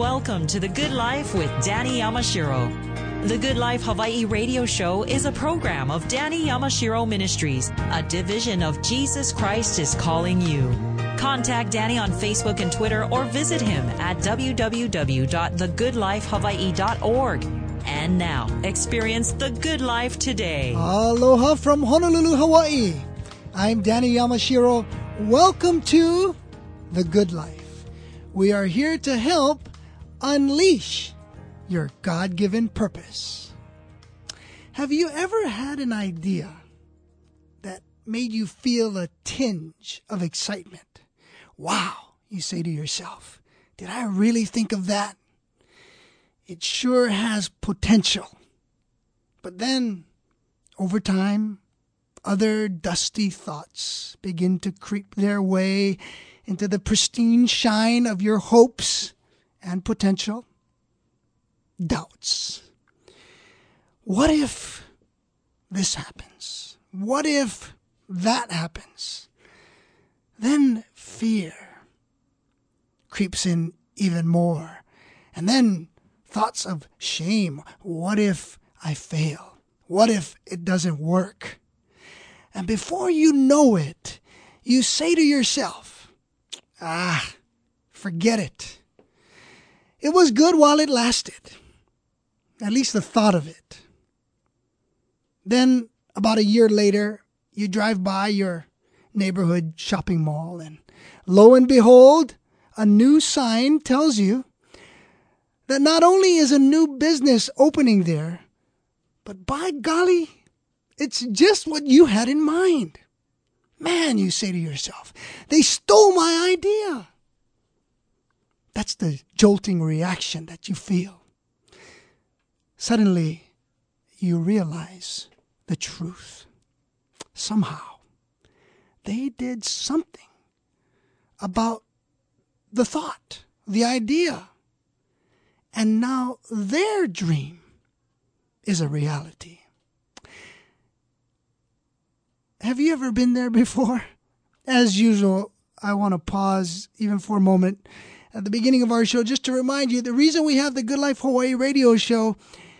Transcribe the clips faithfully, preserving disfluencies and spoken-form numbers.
welcome to The Good Life with Danny Yamashiro. The Good Life Hawaii radio show is a program of Danny Yamashiro Ministries, a division of Jesus Christ is Calling You. Contact Danny on Facebook and Twitter or visit him at w w w dot the good life hawaii dot org. And now, experience the good life today. Aloha from Honolulu, Hawaii. I'm Danny Yamashiro. Welcome to The Good Life. We are here to help unleash your God-given purpose. Have you ever had an idea that made you feel a tinge of excitement? Wow, you say to yourself, did I really think of that? It sure has potential. But then, over time, other dusty thoughts begin to creep their way into the pristine shine of your hopes and potential. Doubts. What if this happens? What if that happens? Then fear creeps in even more. And then thoughts of shame. What if I fail? What if it doesn't work? And before you know it, you say to yourself, ah, forget it. It was good while it lasted. At least the thought of it. Then, about a year later, you drive by your neighborhood shopping mall, and lo and behold, a new sign tells you that not only is a new business opening there, but by golly, it's just what you had in mind. Man, you say to yourself, they stole my idea. That's the jolting reaction that you feel. Suddenly, you realize the truth. Somehow, they did something about the thought, the idea. And now their dream is a reality. Have you ever been there before? As usual, I want to pause even for a moment at the beginning of our show just to remind you the reason we have the Good Life Hawaii radio show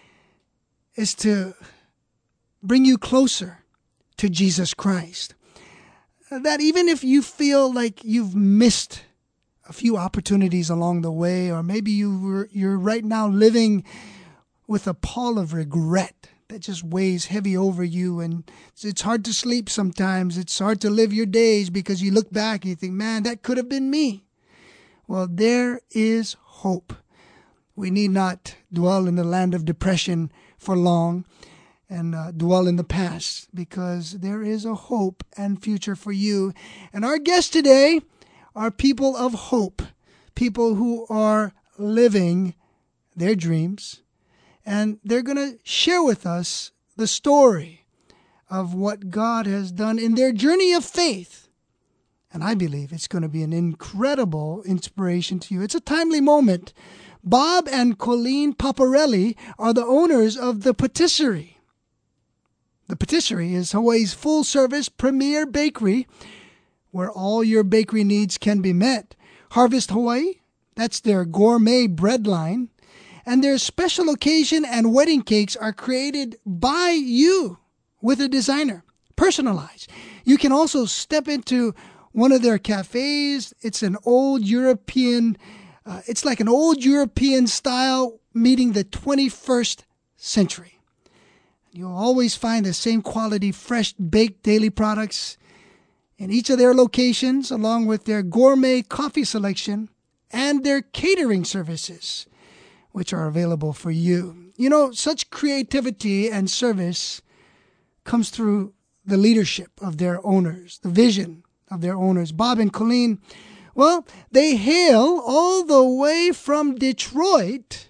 is to bring you closer to Jesus Christ. That even if you feel like you've missed a few opportunities along the way, or maybe you were, you're right now living with a pall of regret that just weighs heavy over you, and it's hard to sleep sometimes. It's hard to live your days because you look back and you think, man, that could have been me. Well, there is hope. We need not dwell in the land of depression for long and uh, dwell in the past, because there is a hope and future for you. And our guests today are people of hope, people who are living their dreams, and they're going to share with us the story of what God has done in their journey of faith. And I believe it's going to be an incredible inspiration to you. It's a timely moment. Bob and Colleen Paparelli are the owners of The Patisserie. The Patisserie is Hawaii's full-service premier bakery where all your bakery needs can be met. Harvest Hawaii, that's their gourmet bread line. And their special occasion and wedding cakes are created by you with a designer, personalized. You can also step into one of their cafes. It's an old European, uh, it's like an old European style meeting the twenty-first century. You'll always find the same quality, fresh baked daily products in each of their locations, along with their gourmet coffee selection and their catering services, which are available for you. You know, such creativity and service comes through the leadership of their owners, the vision of their owners. Bob and Colleen, well, they hail all the way from Detroit,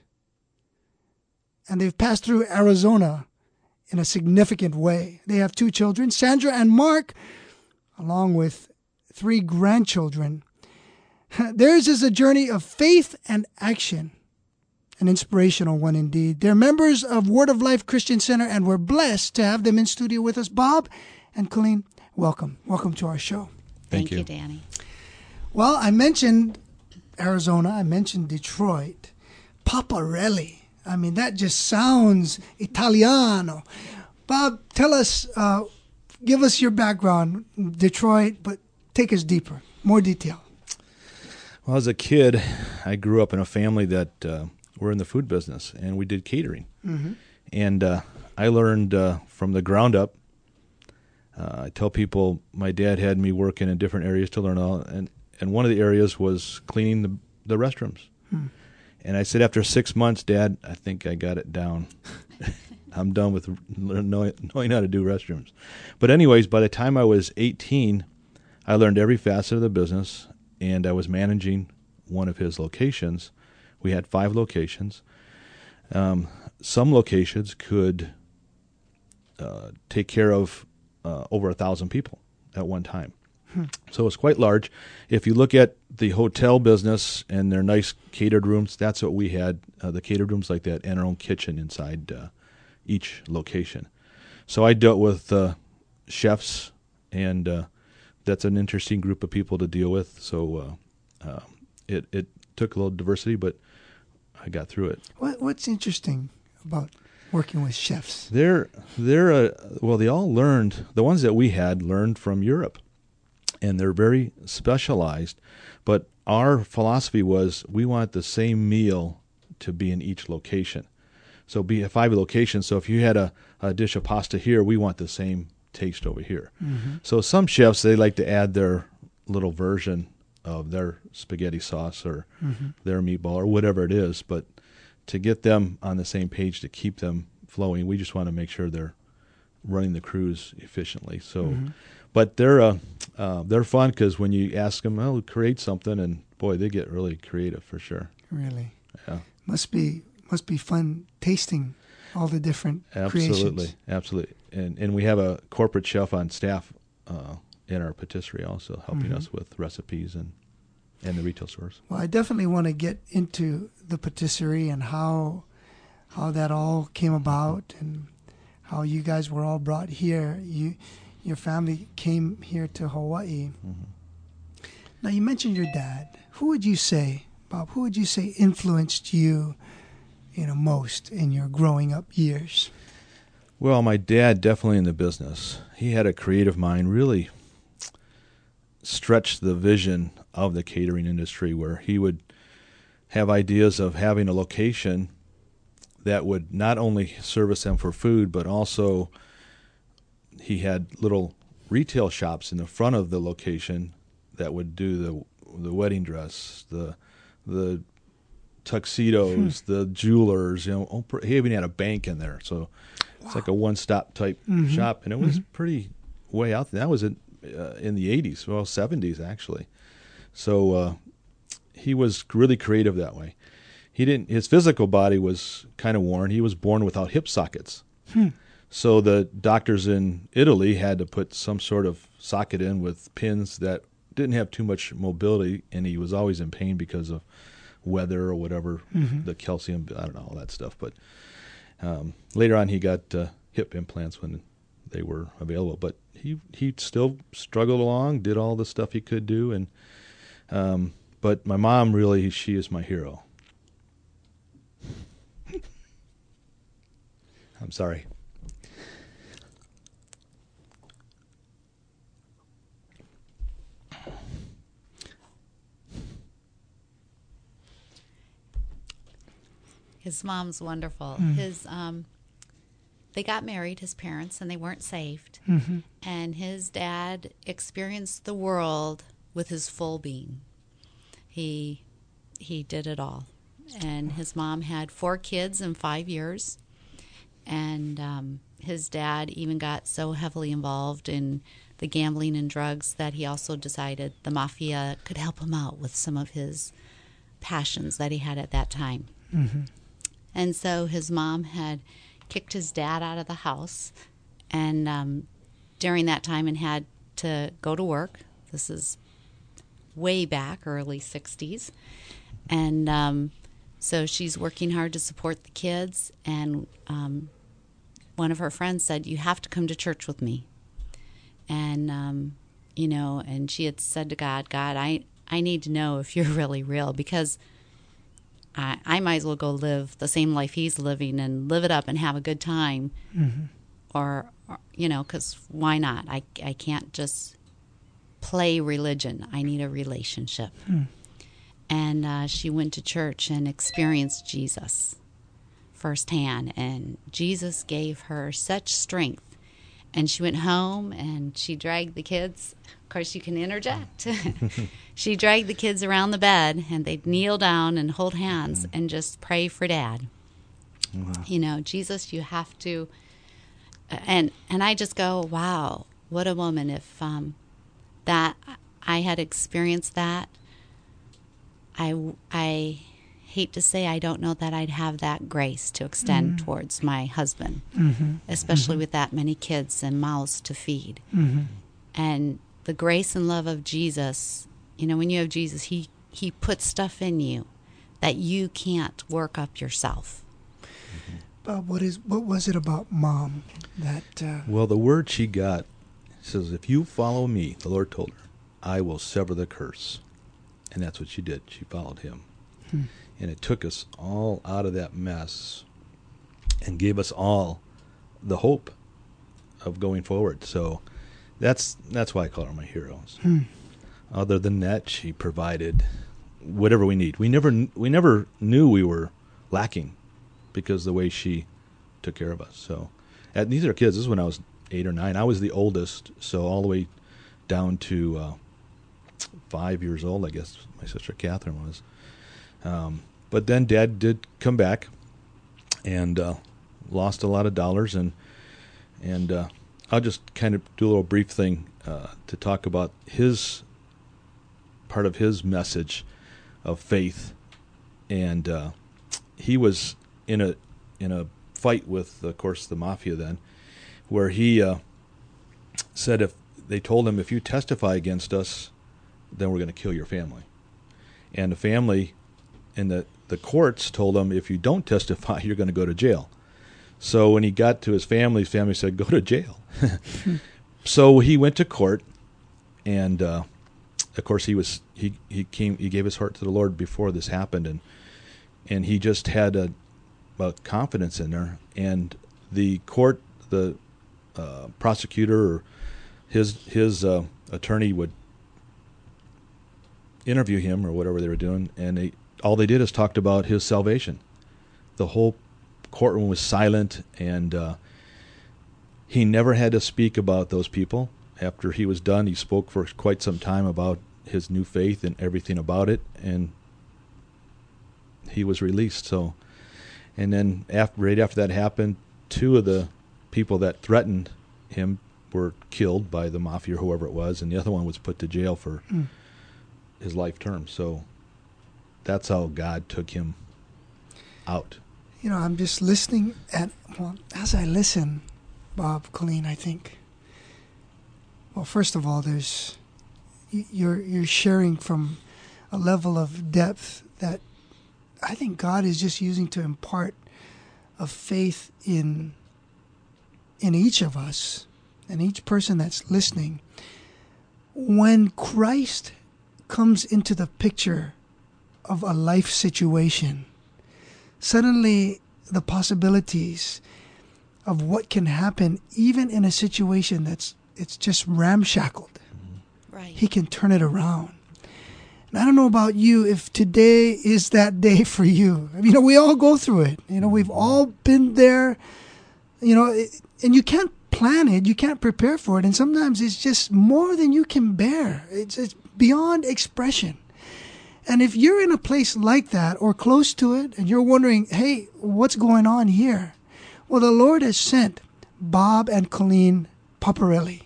and they've passed through Arizona in a significant way. They have two children, Sandra and Mark, along with three grandchildren. Theirs is a journey of faith and action, an inspirational one indeed. They're members of Word of Life Christian Center, and we're blessed to have them in studio with us. Bob and Colleen, welcome. Welcome to our show. Thank, Thank you. you, Danny. Well, I mentioned Arizona. I mentioned Detroit. Paparelli. I mean, that just sounds Italiano. Bob, tell us, uh, give us your background, Detroit, but take us deeper, more detail. Well, as a kid, I grew up in a family that uh, were in the food business, and we did catering. Mm-hmm. And uh, I learned uh, from the ground up. Uh, I tell people my dad had me working in different areas to learn all, and, and one of the areas was cleaning the, the restrooms. Hmm. And I said, after six months, Dad, I think I got it down. I'm done with knowing, knowing how to do restrooms. But anyways, by the time I was eighteen, I learned every facet of the business, and I was managing one of his locations. We had five locations. Um, some locations could uh, take care of uh, over a thousand people at one time. Hmm. So it's quite large. If you look at the hotel business and their nice catered rooms, that's what we had, uh, the catered rooms like that, and our own kitchen inside uh, each location. So I dealt with uh, chefs, and uh, that's an interesting group of people to deal with. So uh, uh, it, it took a little diversity, but I got through it. What, what's interesting about working with chefs? They're, they're uh, well, they all learned, the ones that we had learned from Europe. And they're very specialized, but our philosophy was we want the same meal to be in each location. So be at five locations. So if you had a, a dish of pasta here, we want the same taste over here. Mm-hmm. So some chefs, they like to add their little version of their spaghetti sauce or mm-hmm. their meatball or whatever it is. But to get them on the same page, to keep them flowing, we just want to make sure they're running the cruise efficiently. So. Mm-hmm. But they're uh, uh, they're fun because when you ask them, oh, create something, and boy, they get really creative for sure. Really? Yeah. Must be must be fun tasting all the different absolutely, creations. Absolutely. And and we have a corporate chef on staff uh, in our patisserie also, helping mm-hmm. us with recipes and and the retail stores. Well, I definitely want to get into the patisserie and how how that all came about and how you guys were all brought here. You. Your family came here to Hawaii. Mm-hmm. Now, you mentioned your dad. Who would you say, Bob, who would you say influenced you, you know, most in your growing up years? Well, my dad definitely in the business. He had a creative mind, really stretched the vision of the catering industry, where he would have ideas of having a location that would not only service them for food, but also he had little retail shops in the front of the location that would do the the wedding dress, the the tuxedos, hmm. the jewelers. You know, he even had a bank in there, so wow. It's like a one-stop type mm-hmm. shop, and it was mm-hmm. pretty way out there. That was in uh, in the eighties, well, seventies actually. So uh, he was really creative that way. He didn't. His physical body was kind of worn. He was born without hip sockets. Hmm. So the doctors in Italy had to put some sort of socket in with pins that didn't have too much mobility, and he was always in pain because of weather or whatever, mm-hmm. the calcium, I don't know, all that stuff. But um, later on he got uh, hip implants when they were available. But he he still struggled along, did all the stuff he could do. and um, But my mom, really, she is my hero. I'm sorry. His mom's wonderful. Mm. His um, they got married, his parents, and they weren't saved. Mm-hmm. And his dad experienced the world with his full being. He he did it all. And his mom had four kids in five years. And um, his dad even got so heavily involved in the gambling and drugs that he also decided the mafia could help him out with some of his passions that he had at that time. Mm-hmm. And so his mom had kicked his dad out of the house and um, during that time and had to go to work. This is way back, early sixties. And um, so she's working hard to support the kids. And um, one of her friends said, you have to come to church with me. And, um, you know, and she had said to God, God, I, I need to know if you're really real, because I, I might as well go live the same life he's living and live it up and have a good time. Mm-hmm. Or, or, you know, because why not? I, I can't just play religion. I need a relationship. Mm. And uh, she went to church and experienced Jesus firsthand. And Jesus gave her such strength. And she went home and she dragged the kids. Of course, you can interject. She dragged the kids around the bed and they'd kneel down and hold hands and just pray for Dad. Wow. You know, Jesus, you have to. And and I just go, wow, what a woman. If um, that I had experienced that, I, I hate to say I don't know that I'd have that grace to extend mm-hmm. towards my husband, mm-hmm. especially mm-hmm. with that many kids and mouths to feed. Mm-hmm. And the grace and love of Jesus, you know, when you have Jesus, he, he puts stuff in you that you can't work up yourself. Mm-hmm. Bob, what is what was it about Mom that... Uh... Well, the word she got says, if you follow me, the Lord told her, I will sever the curse. And that's what she did. She followed him. Hmm. And it took us all out of that mess and gave us all the hope of going forward. So that's that's why I call her my heroes. Hmm. Other than that, she provided whatever we need. We never we never knew we were lacking because of the way she took care of us. So and these are kids. This is when I was eight or nine. I was the oldest, so all the way down to uh, five years old, I guess my sister Catherine was. Um, but then Dad did come back and uh, lost a lot of dollars, and and uh, I'll just kind of do a little brief thing uh, to talk about his part of his message of faith. And uh, he was in a in a fight with, of course, the mafia then, where he uh, said if they told him, if you testify against us, then we're going to kill your family. And the family and the, the courts told him, if you don't testify, you're going to go to jail. So when he got to his family, his family said, go to jail. So he went to court, and uh, of course he was he, he came he gave his heart to the Lord before this happened, and and he just had a, a confidence in her. And the court, the uh, prosecutor or his his uh, attorney would interview him or whatever they were doing, and they, all they did is talked about his salvation. The whole courtroom was silent, and uh, he never had to speak about those people. After he was done, he spoke for quite some time about his new faith and everything about it, and he was released. So, and then after, right after that happened, two of the people that threatened him were killed by the mafia or whoever it was, and the other one was put to jail for mm. his life term. So that's how God took him out. You know, I'm just listening, and well, as I listen, Bob, Colleen, I think, well, first of all, there's you're you're sharing from a level of depth that I think God is just using to impart a faith in in each of us and each person that's listening. When Christ comes into the picture of a life situation, suddenly the possibilities of what can happen, even in a situation that's it's just ramshackled, right. He can turn it around. And I don't know about you, if today is that day for you. You know, we all go through it. You know, we've all been there. You know, and you can't plan it, you can't prepare for it, and sometimes it's just more than you can bear. It's, it's beyond expression. And if you're in a place like that or close to it, and you're wondering, hey, what's going on here? Well, the Lord has sent Bob and Colleen Paparelli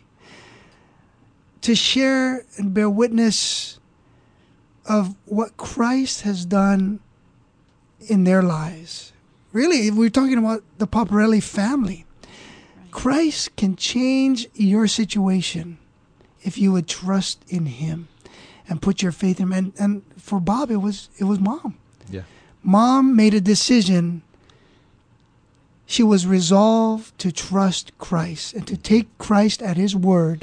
to share and bear witness of what Christ has done in their lives. Really, we're talking about the Paparelli family. Right. Christ can change your situation if you would trust in Him and put your faith in Him. And, and for Bob, it was it was Mom. Yeah. Mom made a decision. She was resolved to trust Christ and to take Christ at His word.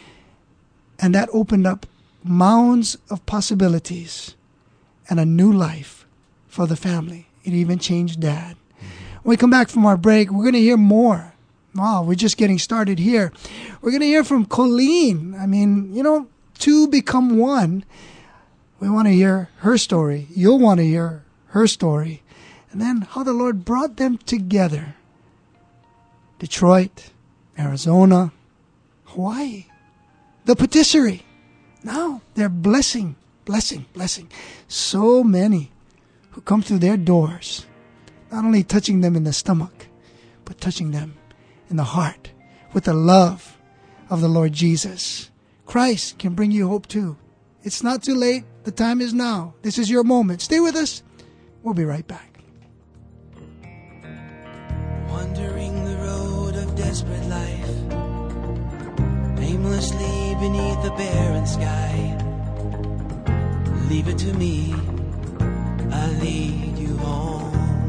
And that opened up mounds of possibilities and a new life for the family. It even changed Dad. When we come back from our break, we're going to hear more. Wow, we're just getting started here. We're going to hear from Colleen. I mean, you know, two become one. We want to hear her story. You'll want to hear her story. And then how the Lord brought them together. Detroit, Arizona, Hawaii, the patisserie. Now they're blessing, blessing, blessing so many who come through their doors, not only touching them in the stomach, but touching them in the heart with the love of the Lord Jesus. Christ can bring you hope too. It's not too late. The time is now. This is your moment. Stay with us. We'll be right back. Wandering the road of desperate life, aimlessly beneath the barren sky. Leave it to me, I'll lead you home.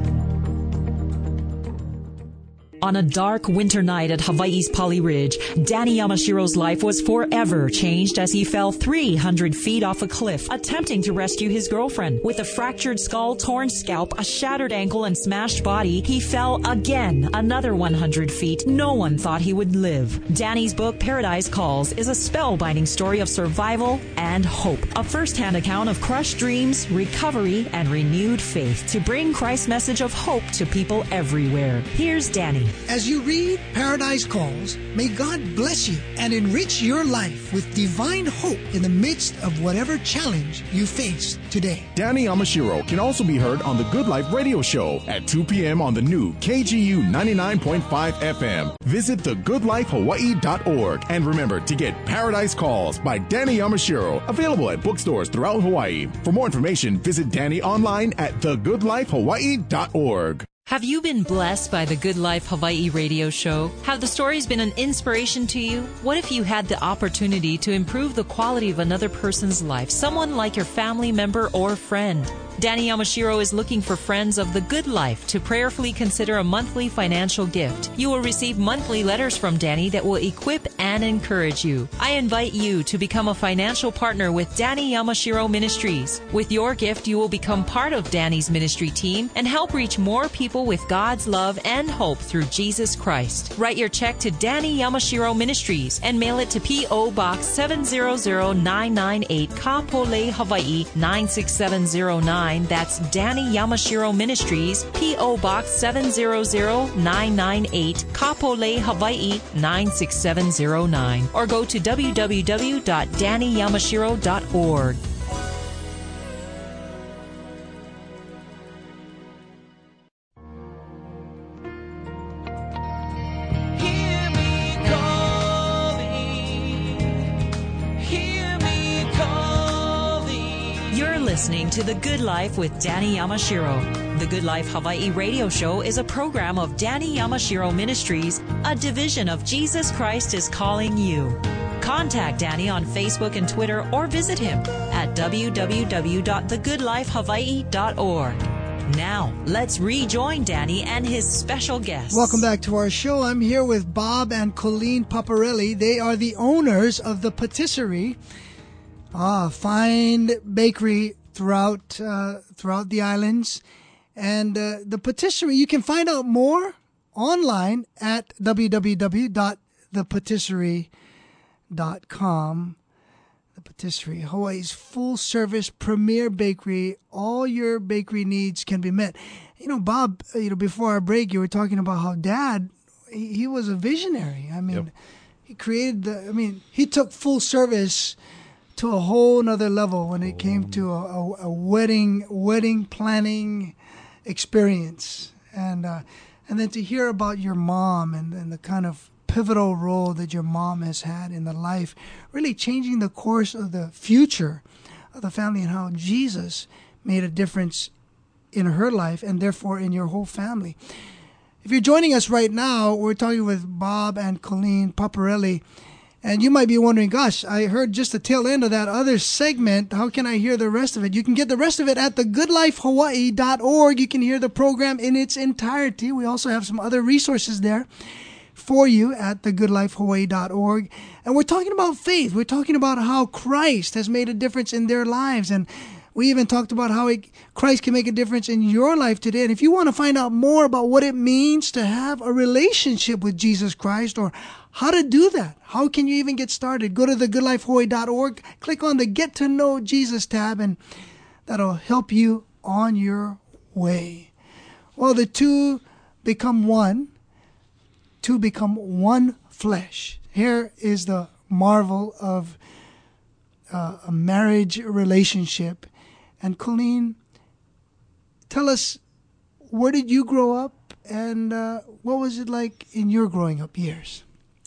On a dark winter night at Hawaii's Pali Ridge, Danny Yamashiro's life was forever changed as he fell three hundred feet off a cliff, attempting to rescue his girlfriend. With a fractured skull, torn scalp, a shattered ankle, and smashed body, he fell again another one hundred feet. No one thought he would live. Danny's book, Paradise Calls, is a spellbinding story of survival and hope. A first-hand account of crushed dreams, recovery, and renewed faith to bring Christ's message of hope to people everywhere. Here's Danny. As you read Paradise Calls, may God bless you and enrich your life with divine hope in the midst of whatever challenge you face today. Danny Yamashiro can also be heard on the Good Life Radio Show at two p.m. on the new K G U ninety-nine point five F M. Visit the good life hawaii dot org and remember to get Paradise Calls by Danny Yamashiro, available at bookstores throughout Hawaii. For more information, visit Danny online at the good life hawaii dot org. Have you been blessed by the Good Life Hawaii radio show? Have the stories been an inspiration to you? What if you had the opportunity to improve the quality of another person's life, someone like your family member or friend? Danny Yamashiro is looking for friends of the good life to prayerfully consider a monthly financial gift. You will receive monthly letters from Danny that will equip and encourage you. I invite you to become a financial partner with Danny Yamashiro Ministries. With your gift, you will become part of Danny's ministry team and help reach more people with God's love and hope through Jesus Christ. Write your check to Danny Yamashiro Ministries and mail it to P O. Box seven zero zero nine nine eight, Kapolei, Hawaii nine six seven zero nine. That's Danny Yamashiro Ministries, P O. Box seven zero zero nine nine eight, Kapolei, Hawaii nine six seven zero nine. Or go to w w w dot danny yamashiro dot org. Listening to The Good Life with Danny Yamashiro. The Good Life Hawaii radio show is a program of Danny Yamashiro Ministries, a division of Jesus Christ is Calling You. Contact Danny on Facebook and Twitter or visit him at w w w dot the good life hawaii dot org. Now, let's rejoin Danny and his special guests. Welcome back to our show. I'm here with Bob and Colleen Paparelli. They are the owners of the Patisserie, a fine bakery throughout uh, throughout the islands. And uh, the Patisserie, you can find out more online at w w w dot the patisserie dot com. The Patisserie, Hawaii's full-service premier bakery. All your bakery needs can be met. You know, Bob, you know, before our break, you were talking about how Dad, he, he was a visionary. I mean, yep. he created the, I mean, he took full service to a whole nother level when it came to a, a, a wedding wedding planning experience, and uh, and then to hear about your mom and, and the kind of pivotal role that your mom has had in the life, really changing the course of the future of the family, and how Jesus made a difference in her life and therefore in your whole family. If you're joining us right now, we're talking with Bob and Colleen Paparelli. And you might be wondering, gosh, I heard just the tail end of that other segment. How can I hear the rest of it? You can get the rest of it at the good life hawaii dot org. You can hear the program in its entirety. We also have some other resources there for you at the good life hawaii dot org. And we're talking about faith. We're talking about how Christ has made a difference in their lives. And We even talked about how it, Christ can make a difference in your life today. And if you want to find out more about what it means to have a relationship with Jesus Christ, or how to do that, how can you even get started, go to the good life hawaii dot org, click on the Get to Know Jesus tab, and that'll help you on your way. Well, the two become one. Two become one flesh. Here is the marvel of uh, a marriage relationship. And Colleen, tell us, where did you grow up, and uh, what was it like in your growing up years?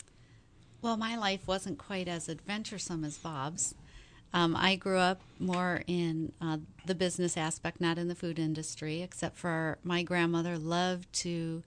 Well, my life wasn't quite as adventuresome as Bob's. Um, I grew up more in uh, the business aspect, not in the food industry, except for my grandmother loved to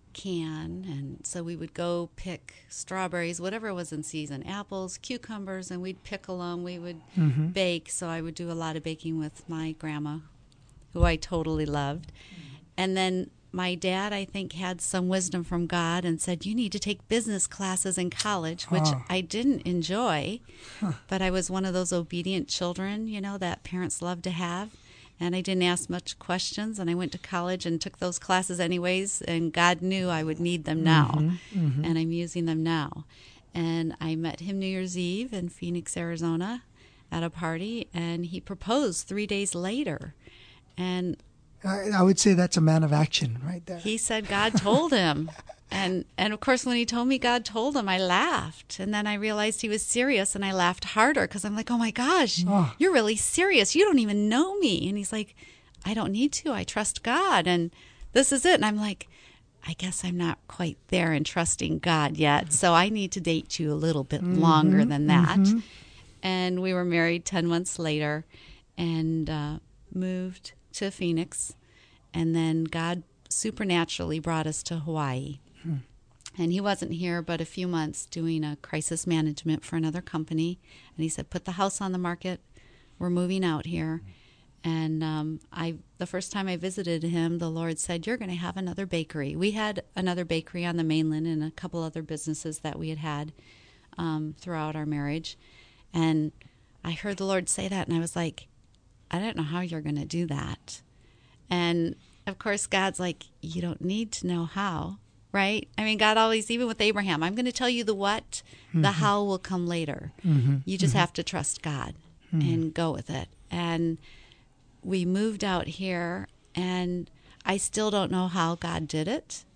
can, and so we would go pick strawberries, whatever was in season, apples, cucumbers, and we'd pickle them. We would mm-hmm. bake, so I would do a lot of baking with my grandma, who I totally loved. And then my dad, I think, had some wisdom from God and said, you need to take business classes in college, which oh. I didn't enjoy, huh. but I was one of those obedient children, you know, that parents love to have. And I didn't ask much questions, and I went to college and took those classes anyways, and God knew I would need them now, mm-hmm, mm-hmm. and I'm using them now. And I met him New Year's Eve in Phoenix, Arizona at a party, and he proposed three days later. And I, I would say that's a man of action right there. He said God told him. And and of course, when he told me God told him, I laughed. And then I realized he was serious, and I laughed harder because I'm like, oh, my gosh, oh. you're really serious. You don't even know me. And he's like, I don't need to. I trust God, and this is it. And I'm like, I guess I'm not quite there in trusting God yet, so I need to date you a little bit mm-hmm, longer than that. Mm-hmm. And we were married ten months later and uh, moved to Phoenix. And then God supernaturally brought us to Hawaii. Hmm. And he wasn't here but a few months doing a crisis management for another company. And he said, put the house on the market. We're moving out here. And um, I, the first time I visited him, the Lord said, you're going to have another bakery. We had another bakery on the mainland and a couple other businesses that we had had um, throughout our marriage. And I heard the Lord say that, and I was like, I don't know how you're going to do that. And, of course, God's like, you don't need to know how, right? I mean, God always, even with Abraham, I'm going to tell you the what, mm-hmm. the how will come later. Mm-hmm. You just mm-hmm. have to trust God mm-hmm. and go with it. And we moved out here, and I still don't know how God did it.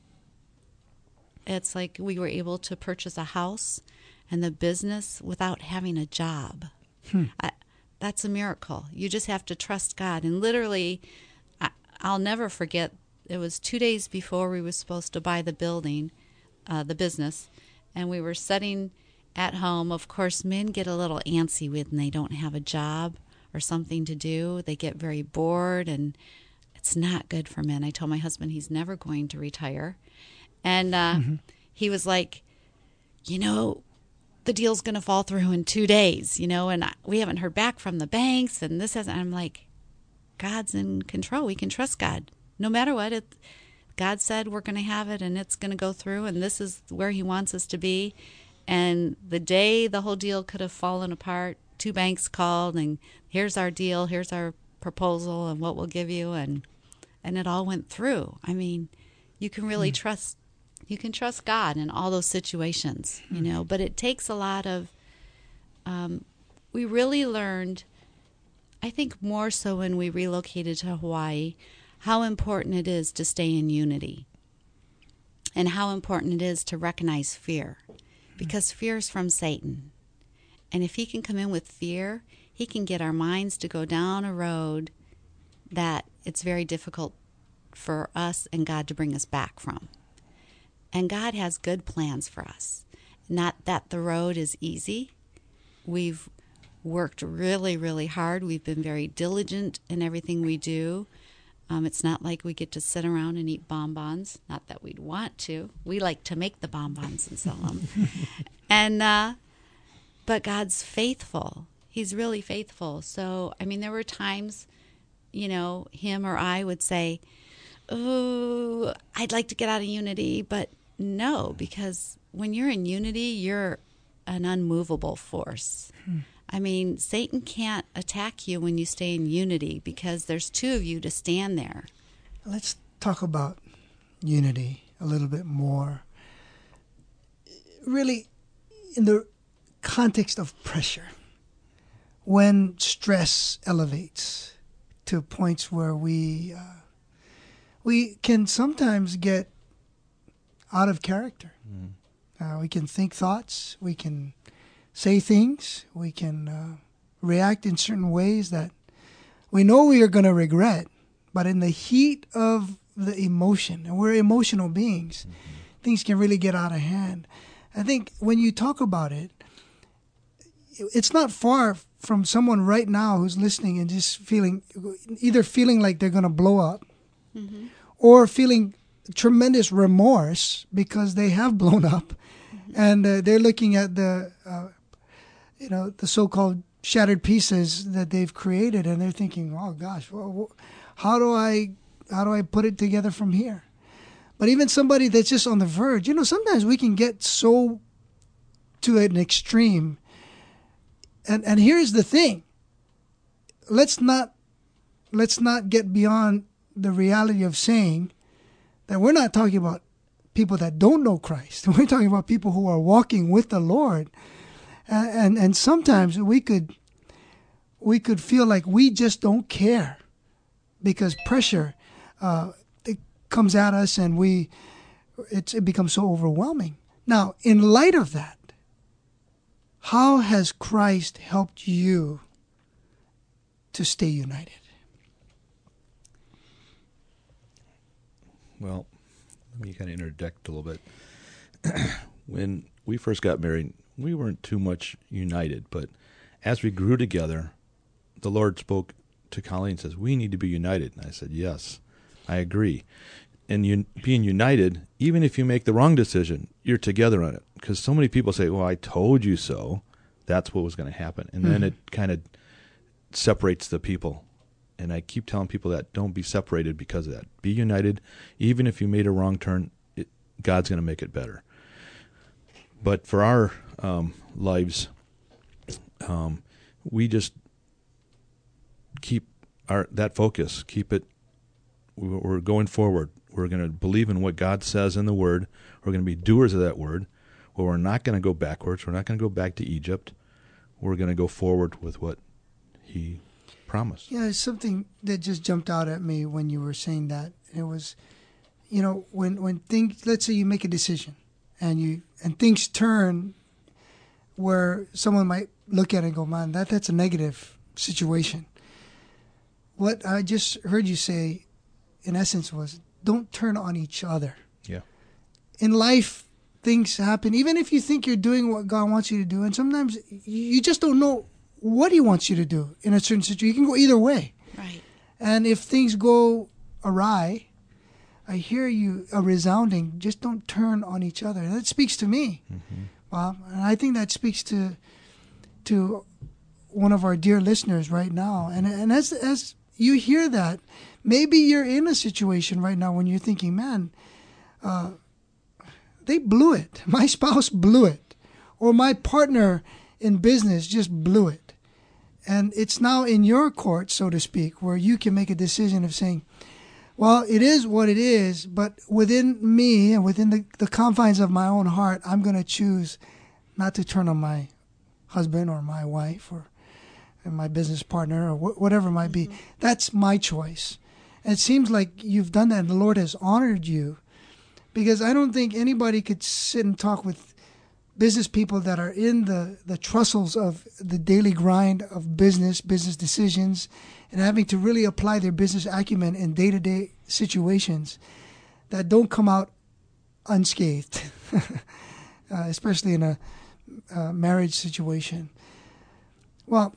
It's like we were able to purchase a house and the business without having a job. Hmm. I, that's a miracle. You just have to trust God. And literally, I, I'll never forget, it was two days before we were supposed to buy the building, uh, the business, and we were sitting at home. Of course, men get a little antsy when they don't have a job or something to do. They get very bored, and it's not good for men. I told my husband he's never going to retire. And uh, mm-hmm. he was like, you know, the deal's going to fall through in two days, you know, and we haven't heard back from the banks, and this hasn't. I'm like, God's in control. We can trust God. No matter what, it, God said we're going to have it, and it's going to go through, and this is where he wants us to be. And the day the whole deal could have fallen apart, two banks called, and here's our deal, here's our proposal, and what we'll give you, and and it all went through. I mean, you can really mm. trust you can trust God in all those situations, mm. you know, but it takes a lot of, um, we really learned, I think more so when we relocated to Hawaii, how important it is to stay in unity and how important it is to recognize fear, because fear is from Satan. And if he can come in with fear, he can get our minds to go down a road that it's very difficult for us and God to bring us back from. And God has good plans for us. Not that the road is easy. We've worked really, really hard. We've been very diligent in everything we do. Um, it's not like we get to sit around and eat bonbons. Not that we'd want to. We like to make the bonbons and sell them. and uh, but God's faithful. He's really faithful. So, I mean, there were times, you know, him or I would say, oh, I'd like to get out of unity, but no, because when you're in unity, you're an unmovable force. Hmm. I mean, Satan can't attack you when you stay in unity because there's two of you to stand there. Let's talk about unity a little bit more. Really, in the context of pressure, when stress elevates to points where we uh, we can sometimes get out of character. Mm. Uh, we can think thoughts, we can say things, we can uh, react in certain ways that we know we are going to regret, but in the heat of the emotion, and we're emotional beings, mm-hmm. things can really get out of hand. I think when you talk about it, it's not far from someone right now who's listening and just feeling, either feeling like they're going to blow up, mm-hmm. or feeling tremendous remorse because they have blown up, mm-hmm. and uh, they're looking at the, uh, you know, the so-called shattered pieces that they've created, and they're thinking, "Oh gosh, well, how do I, how do I put it together from here?" But even somebody that's just on the verge, you know, sometimes we can get so to an extreme. And and here's the thing. Let's not let's not get beyond the reality of saying that we're not talking about people that don't know Christ. We're talking about people who are walking with the Lord. And and, and sometimes we could we could feel like we just don't care because pressure uh, it comes at us and we it's, it becomes so overwhelming. Now, in light of that, how has Christ helped you to stay united? Well, let me kind of interject a little bit. When we first got married, we weren't too much united, but as we grew together, the Lord spoke to Colleen and says, "We need to be united." And I said, "Yes, I agree." And un- being united, even if you make the wrong decision, you're together on it. Because so many people say, "Well, I told you so." That's what was going to happen. And mm-hmm. then it kind of separates the people. And I keep telling people that don't be separated because of that. Be united. Even if you made a wrong turn, it, God's going to make it better. But for our um, lives, um, we just keep our that focus. Keep it. We're going forward. We're going to believe in what God says in the Word. We're going to be doers of that Word. Well, we're not going to go backwards. We're not going to go back to Egypt. We're going to go forward with what He promised. Yeah, it's something that just jumped out at me when you were saying that. It was, you know, when when things. Let's say you make a decision, and you and things turn where someone might look at it and go, "Man, that that's a negative situation." What I just heard you say, in essence, was don't turn on each other. Yeah. In life, things happen, even if you think you're doing what God wants you to do, and sometimes you just don't know what He wants you to do in a certain situation. You can go either way. Right. And if things go awry, I hear you a resounding, just don't turn on each other. And that speaks to me, mm-hmm. Bob. And I think that speaks to to one of our dear listeners right now. And and as as you hear that, maybe you're in a situation right now when you're thinking, man, uh, they blew it. My spouse blew it. Or my partner in business just blew it. And it's now in your court, so to speak, where you can make a decision of saying, well, it is what it is, but within me and within the, the confines of my own heart, I'm going to choose not to turn on my husband or my wife or my business partner or wh- whatever it might be. Mm-hmm. That's my choice. And it seems like you've done that and the Lord has honored you, because I don't think anybody could sit and talk with business people that are in the, the trussles of the daily grind of business, business decisions, and having to really apply their business acumen in day-to-day situations that don't come out unscathed, uh, especially in a uh, marriage situation. Well,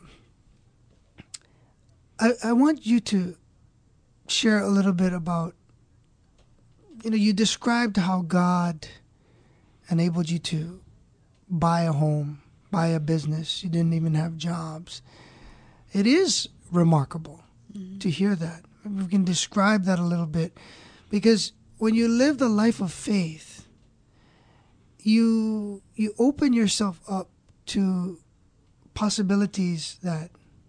I, I want you to share a little bit about, you know, you described how God enabled you to buy a home, buy a business. You didn't even have jobs. It is remarkable mm-hmm. to hear that. We can describe that a little bit, because when you live the life of faith, you you open yourself up to possibilities that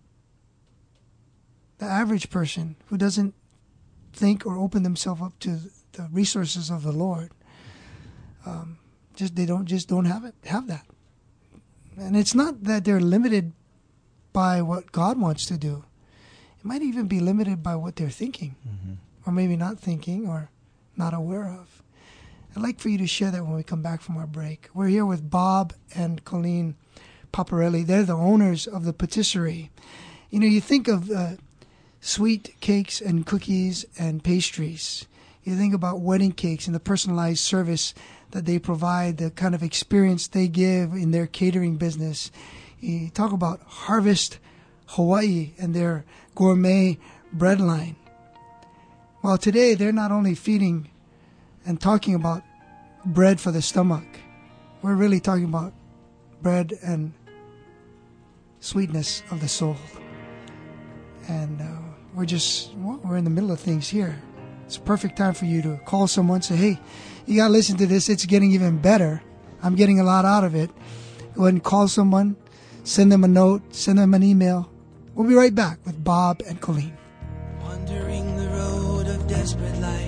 the average person who doesn't think or open themselves up to the resources of the Lord, um, just they don't just don't have it have that. And it's not that they're limited by what God wants to do. It might even be limited by what they're thinking, mm-hmm. or maybe not thinking or not aware of. I'd like for you to share that when we come back from our break. We're here with Bob and Colleen Paparelli. They're the owners of the patisserie. You know, you think of uh, sweet cakes and cookies and pastries. You think about wedding cakes and the personalized service that they provide, the kind of experience they give in their catering business. You talk about Harvest Hawaii and their gourmet bread line. Well, today they're not only feeding and talking about bread for the stomach. We're really talking about bread and sweetness of the soul. And uh, we're just, well, we're in the middle of things here. It's a perfect time for you to call someone, say, hey, you got to listen to this. It's getting even better. I'm getting a lot out of it. Go ahead and call someone, send them a note, send them an email. We'll be right back with Bob and Colleen. Wandering the road of desperate life,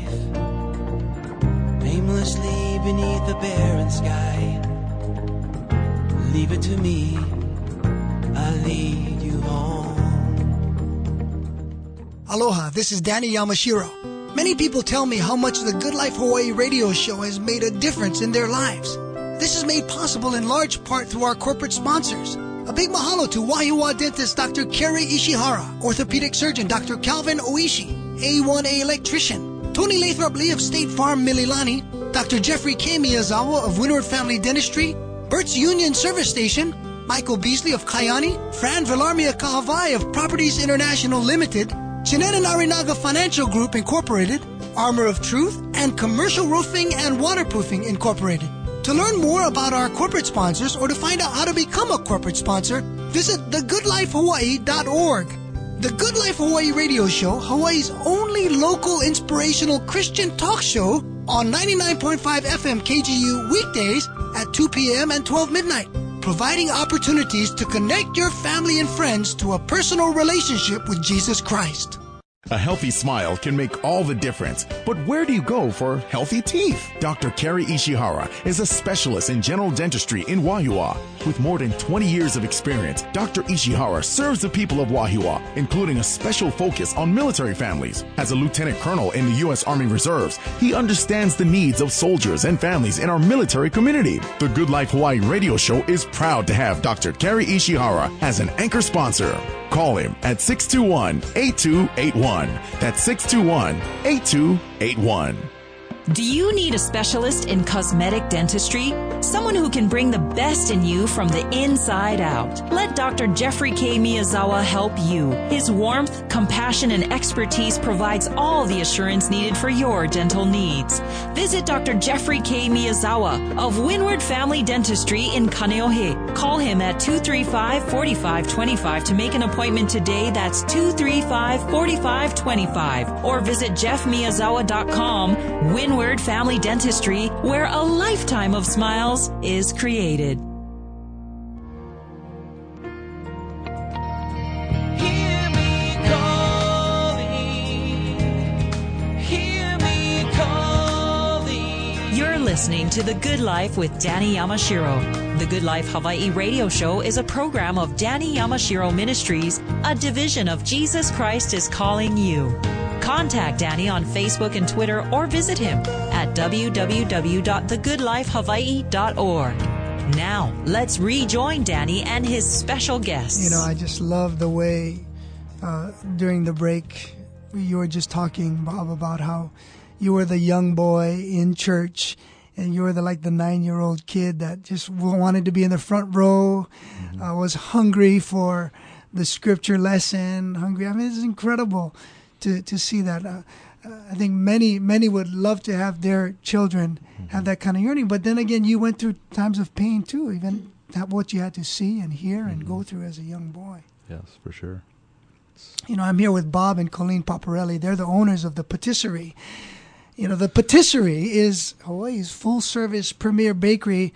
aimlessly beneath the barren sky. Leave it to me, I'll lead you home. Aloha, this is Danny Yamashiro. Many people tell me how much the Good Life Hawaii radio show has made a difference in their lives. This is made possible in large part through our corporate sponsors. A big mahalo to Wahiawa dentist Doctor Kerry Ishihara, orthopedic surgeon Doctor Calvin Oishi, A one A electrician, Tony Lathrop Lee of State Farm Mililani, Doctor Jeffrey K. Miyazawa of Windward Family Dentistry, Bert's Union Service Station, Michael Beasley of Kayani, Fran Villarmia Kahavai of Properties International Limited, Chineta Narinaga Financial Group Incorporated, Armor of Truth, and Commercial Roofing and Waterproofing Incorporated. To learn more about our corporate sponsors or to find out how to become a corporate sponsor, visit the good life hawaii dot org. The Good Life Hawaii radio show, Hawaii's only local inspirational Christian talk show on ninety-nine point five F M K G U weekdays at two p.m. and twelve midnight, providing opportunities to connect your family and friends to a personal relationship with Jesus Christ. A healthy smile can make all the difference. But where do you go for healthy teeth? Doctor Kerry Ishihara is a specialist in general dentistry in Wahiawa. With more than twenty years of experience, Doctor Ishihara serves the people of Wahiawa, including a special focus on military families. As a lieutenant colonel in the U S Army Reserves, he understands the needs of soldiers and families in our military community. The Good Life Hawaii radio show is proud to have Doctor Kerry Ishihara as an anchor sponsor. Call him at six two one, eight two eight one. That's six two one, eight two eight one. Do you need a specialist in cosmetic dentistry? Someone who can bring the best in you from the inside out. Let Doctor Jeffrey K. Miyazawa help you. His warmth, compassion, and expertise provides all the assurance needed for your dental needs. Visit Doctor Jeffrey K. Miyazawa of Windward Family Dentistry in Kaneohe. Call him at two three five, four five two five to make an appointment today. That's two three five, four five two five. Or visit jeff miyazawa dot com. Windward Windward Family Dentistry, where a lifetime of smiles is created. Hear me calling, hear me calling. You're listening to The Good Life with Danny Yamashiro. The Good Life Hawaii radio show is a program of Danny Yamashiro Ministries, a division of Jesus Christ is Calling You. Contact Danny on Facebook and Twitter or visit him at w w w dot the good life hawaii dot org. Now, let's rejoin Danny and his special guests. You know, I just love the way uh, during the break you were just talking, Bob, about how you were the young boy in church and you were the like the nine-year-old kid that just wanted to be in the front row, mm-hmm. uh, was hungry for the scripture lesson, hungry. I mean, it's incredible to to see that. Uh, uh, I think many many would love to have their children mm-hmm. have that kind of yearning. But then again, you went through times of pain too, even what you had to see and hear mm-hmm. and go through as a young boy. Yes, for sure. You know, I'm here with Bob and Colleen Paparelli. They're the owners of the patisserie. You know, the patisserie is Hawaii's full-service premier bakery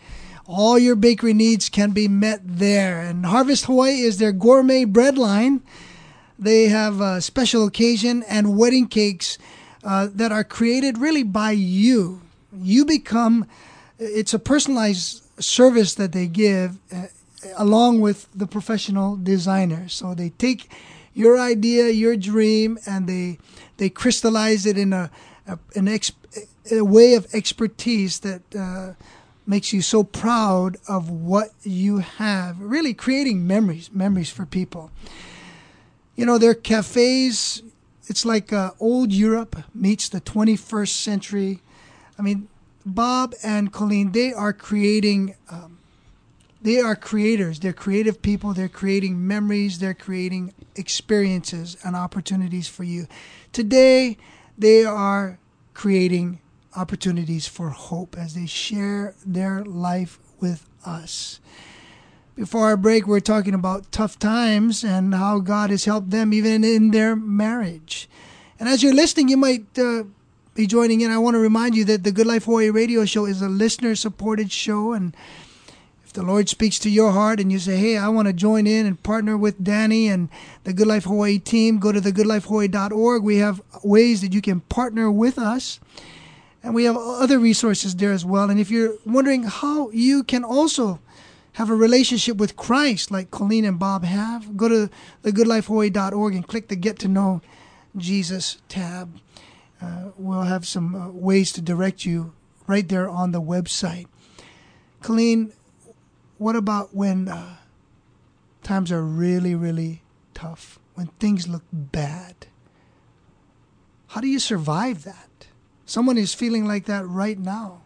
All your bakery needs can be met there. And Harvest Hawaii is their gourmet bread line. They have a special occasion and wedding cakes uh, that are created really by you. You become, it's a personalized service that they give uh, along with the professional designer. So they take your idea, your dream, and they they crystallize it in a, a an ex, a way of expertise that uh, makes you so proud of what you have, really creating memories, memories for people. You know, their cafes, it's like uh, old Europe meets the twenty-first century. I mean, Bob and Colleen, they are creating, um, they are creators. They're creative people. They're creating memories. They're creating experiences and opportunities for you. Today, they are creating opportunities for hope as they share their life with us. Before our break, we're talking about tough times and how God has helped them even in their marriage. And as you're listening, you might uh, be joining in. I want to remind you that the Good Life Hawaii radio show is a listener-supported show. And if the Lord speaks to your heart and you say, hey, I want to join in and partner with Danny and the Good Life Hawaii team, go to the good life hawaii dot org. We have ways that you can partner with us. And we have other resources there as well. And if you're wondering how you can also have a relationship with Christ like Colleen and Bob have, go to the good life hawaii dot org and click the Get to Know Jesus tab. Uh, we'll have some uh, ways to direct you right there on the website. Colleen, what about when uh, times are really, really tough, when things look bad? How do you survive that? Someone is feeling like that right now.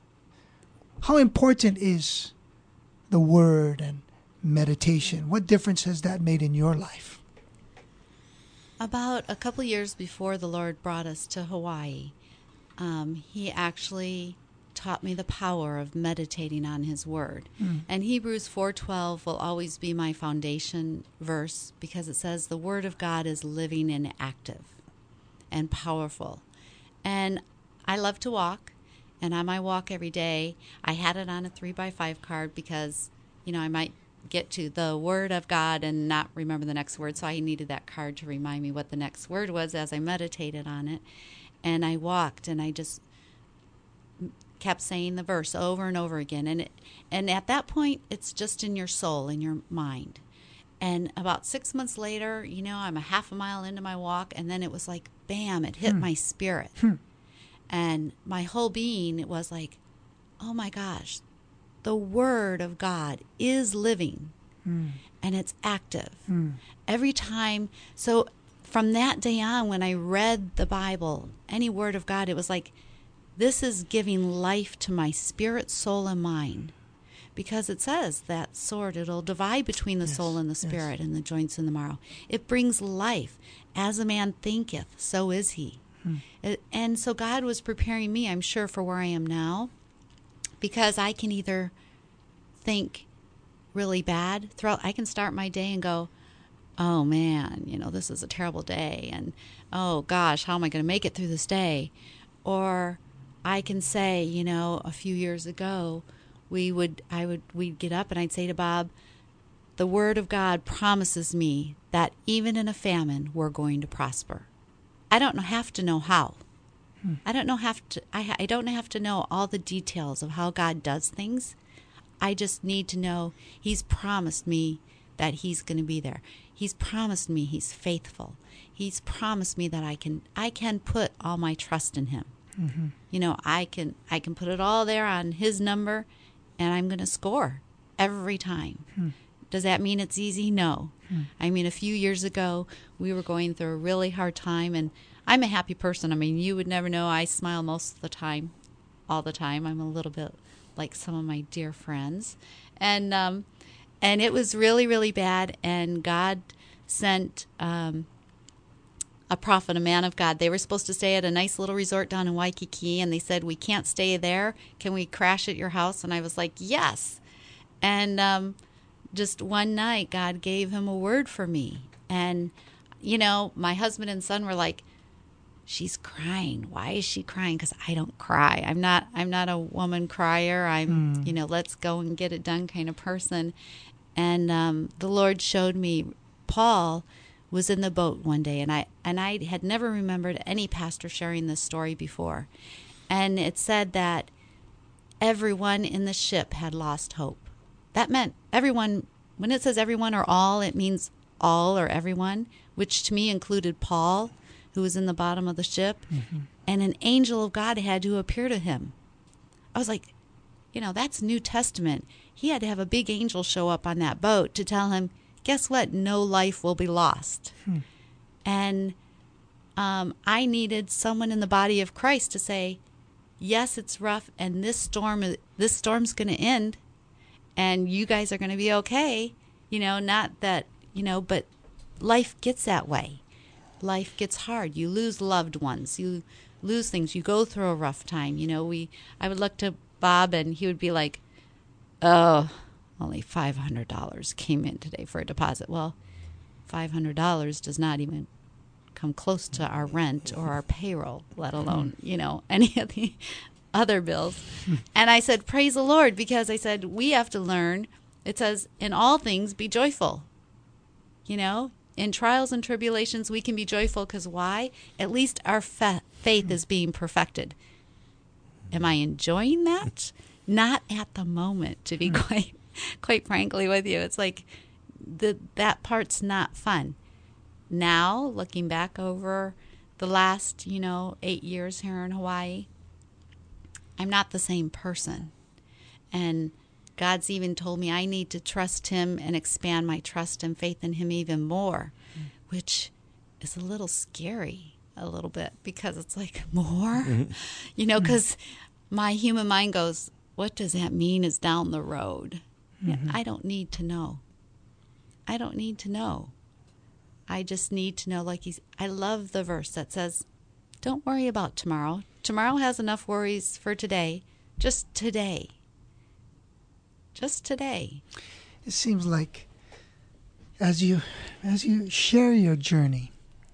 How important is the Word and meditation? What difference has that made in your life? About a couple years before the Lord brought us to Hawaii, um, He actually taught me the power of meditating on His Word. Mm. And Hebrews four twelve will always be my foundation verse because it says the Word of God is living and active and powerful. And I love to walk, and on my walk every day, I had it on a three by five card because, you know, I might get to the Word of God and not remember the next word, so I needed that card to remind me what the next word was as I meditated on it. And I walked, and I just kept saying the verse over and over again. And it, and at that point, it's just in your soul, in your mind. And about six months later, you know, I'm a half a mile into my walk, and then it was like, bam, it hit hmm. my spirit. Hmm. And my whole being, it was like, oh my gosh, the Word of God is living hmm. and it's active. Hmm. Every time, so from that day on, when I read the Bible, any Word of God, it was like, this is giving life to my spirit, soul, and mind. Because it says that sword, it'll divide between the yes, soul and the spirit yes. and the joints and the marrow. It brings life. As a man thinketh, so is he. Hmm. It, and so God was preparing me, I'm sure, for where I am now. Because I can either think really bad. Throughout, I can start my day and go, oh man, you know, this is a terrible day. And oh gosh, how am I going to make it through this day? Or I can say, you know, a few years ago, we would, I would, we'd get up and I'd say to Bob, the Word of God promises me that even in a famine, we're going to prosper. I don't have to know how. Hmm. I don't know have to. I, I don't have to know all the details of how God does things. I just need to know He's promised me that He's going to be there. He's promised me He's faithful. He's promised me that I can I can put all my trust in Him. Mm-hmm. You know, I can I can put it all there on His number, and I'm going to score every time. Hmm. Does that mean it's easy? No. Hmm. I mean, a few years ago, we were going through a really hard time, and I'm a happy person. I mean, you would never know. I smile most of the time, all the time. I'm a little bit like some of my dear friends. And um, and it was really, really bad, and God sent um, a prophet, a man of God. They were supposed to stay at a nice little resort down in Waikiki, and they said, we can't stay there. Can we crash at your house? And I was like, yes. And um just one night, God gave him a word for me. And, you know, my husband and son were like, she's crying. Why is she crying? Because I don't cry. I'm not. I'm not a woman crier. I'm, mm. you know, let's go and get it done kind of person. And um, the Lord showed me Paul was in the boat one day, and I and I had never remembered any pastor sharing this story before. And it said that everyone in the ship had lost hope. That meant everyone. When it says everyone or all, it means all or everyone, which to me included Paul, who was in the bottom of the ship, mm-hmm. and an angel of God had to appear to him. I was like, you know, that's New Testament. He had to have a big angel show up on that boat to tell him, guess what? No life will be lost. Hmm. And um, I needed someone in the body of Christ to say, yes, it's rough, and this storm, this storm's going to end, and you guys are going to be okay. You know, not that, you know, but life gets that way. Life gets hard. You lose loved ones. You lose things. You go through a rough time. You know, we. I would look to Bob, and he would be like, oh, only five hundred dollars came in today for a deposit. Well, five hundred dollars does not even come close to our rent or our payroll, let alone, you know, any of the other bills. And I said, praise the Lord, because I said, we have to learn. It says, in all things, be joyful. You know, in trials and tribulations, we can be joyful because why? At least our fa- faith is being perfected. Am I enjoying that? Not at the moment, to be quite quite frankly with you. It's like the that part's not fun. Now, looking back over the last, you know, eight years here in Hawaii, I'm not the same person. And God's even told me I need to trust him and expand my trust and faith in him even more, mm. which is a little scary, a little bit, because it's like, more? Mm-hmm. You know, because mm-hmm. my human mind goes, what does that mean is down the road? Mm-hmm. Yeah, I don't need to know. I don't need to know. I just need to know, like he's, I love the verse that says, don't worry about tomorrow. Tomorrow has enough worries for today. Just today. Just today. It seems like as you as you share your journey,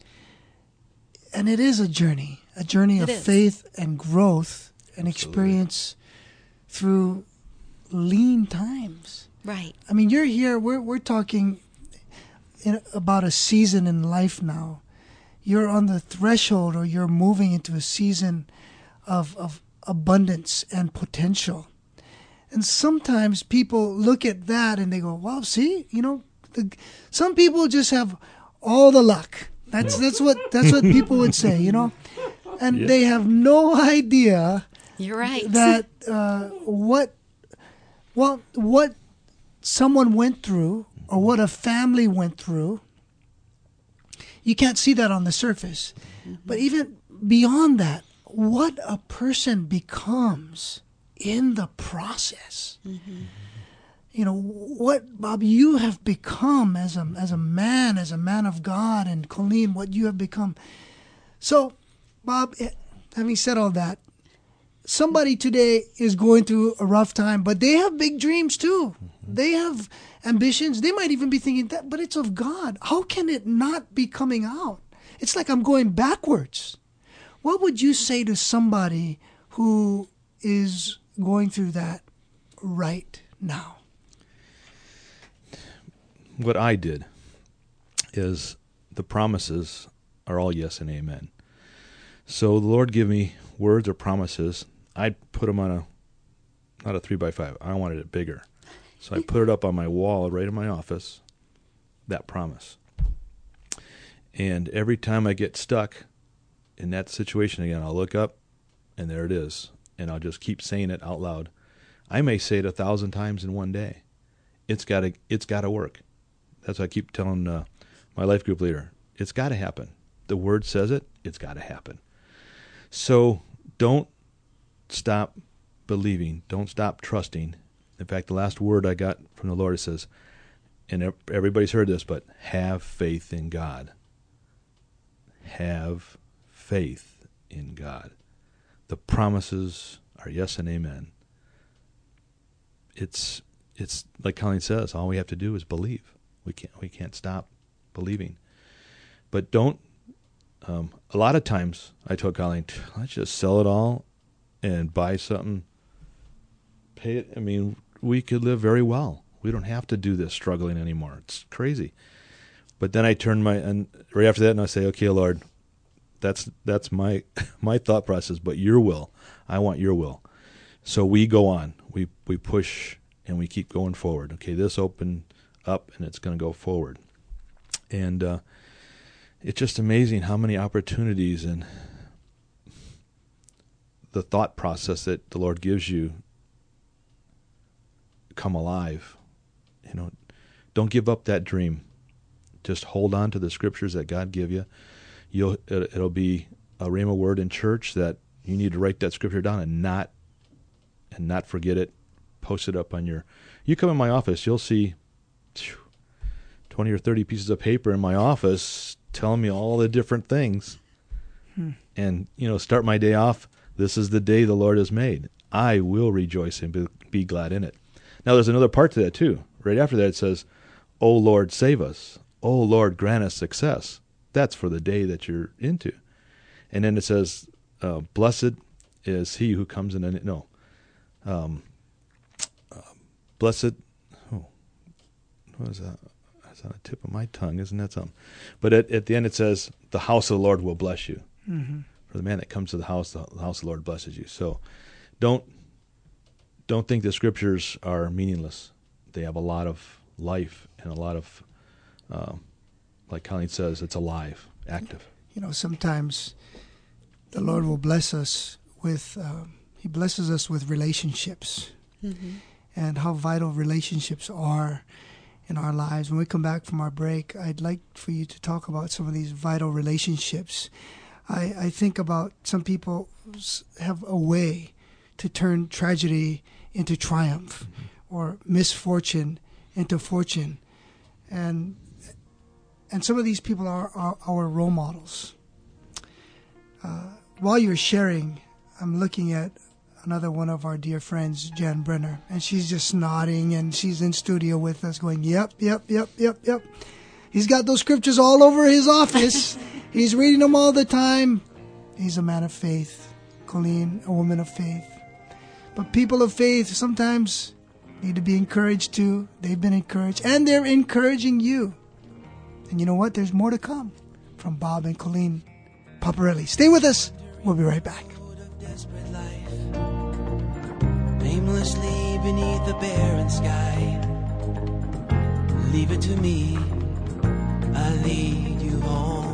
and it is a journey, a journey it of is. faith and growth and Absolutely. experience through lean times. Right. I mean, you're here, we're we're talking in, about a season in life now. You're on the threshold, or you're moving into a season of of abundance and potential. And sometimes people look at that and they go, well, see, you know, the, some people just have all the luck. That's that's what that's what people would say, you know. And yeah. they have no idea You're right. that uh, what well what someone went through or what a family went through. You can't see that on the surface. Mm-hmm. But even beyond that, what a person becomes in the process. Mm-hmm. You know, what, Bob, you have become as a as a man, as a man of God, and Colleen, what you have become. So, Bob, having said all that, somebody today is going through a rough time, but they have big dreams too. Mm-hmm. They have ambitions. They might even be thinking that, but it's of God. How can it not be coming out? It's like I'm going backwards. What would you say to somebody who is going through that right now? What I did is the promises are all yes and amen. So the Lord give me words or promises. I'd put them on a, not a three by five. I wanted it bigger. So I put it up on my wall right in my office, that promise. And every time I get stuck in that situation again, I'll look up and there it is. And I'll just keep saying it out loud. I may say it a thousand times in one day. It's got to it's got to work. That's what I keep telling uh, my life group leader. It's got to happen. The word says it. It's got to happen. So don't stop believing. Don't stop trusting. In fact, the last word I got from the Lord, it says, and everybody's heard this, but have faith in God. Have faith in God. The promises are yes and amen. It's it's like Colleen says, all we have to do is believe. We can't we can't stop believing. But don't Um, a lot of times I told Colleen, let's just sell it all and buy something, pay it. I mean, we could live very well. We don't have to do this struggling anymore. It's crazy. But then I turn my, and right after that, and I say, okay, Lord, that's that's my my thought process, but your will. I want your will. So we go on. We we push and we keep going forward. Okay, this opened up and it's going to go forward. And uh, it's just amazing how many opportunities and the thought process that the Lord gives you come alive. You know, don't give up that dream. Just hold on to the scriptures that God give you. You'll it, it'll be a rhema word in church that you need to write that scripture down and not and not forget it. Post it up on your. You come in my office, you'll see phew, twenty or thirty pieces of paper in my office telling me all the different things. Hmm. And you know, start my day off. This is the day the Lord has made. I will rejoice and be, be glad in it. Now, there's another part to that too. Right after that, it says, "O Lord, save us. O Lord, grant us success." That's for the day that you're into. And then it says, uh, "Blessed is he who comes in." A, no, um, uh, blessed. Oh, what is that? That's on the tip of my tongue, isn't that something? But at, at the end, it says, "The house of the Lord will bless you." Mm-hmm. For the man that comes to the house, the house of the Lord blesses you. So, don't don't think the scriptures are meaningless. They have a lot of life and a lot of, uh, like Colleen says, it's alive, active. You know, sometimes the Lord will bless us with, um, he blesses us with relationships, mm-hmm. and how vital relationships are in our lives. When we come back from our break, I'd like for you to talk about some of these vital relationships. I, I think about some people have a way to turn tragedy into triumph, mm-hmm. or misfortune into fortune. And and some of these people are, are our role models. Uh, while you're sharing, I'm looking at another one of our dear friends, Jan Brenner, and she's just nodding, and she's in studio with us going, yep, yep, yep, yep, yep. He's got those scriptures all over his office. He's reading them all the time. He's a man of faith. Colleen, a woman of faith. But people of faith sometimes need to be encouraged too. They've been encouraged, and they're encouraging you. And you know what? There's more to come from Bob and Colleen Paparelli. Stay with us. We'll be right back. Aimlessly beneath the barren sky, leave it to me, I lead you home.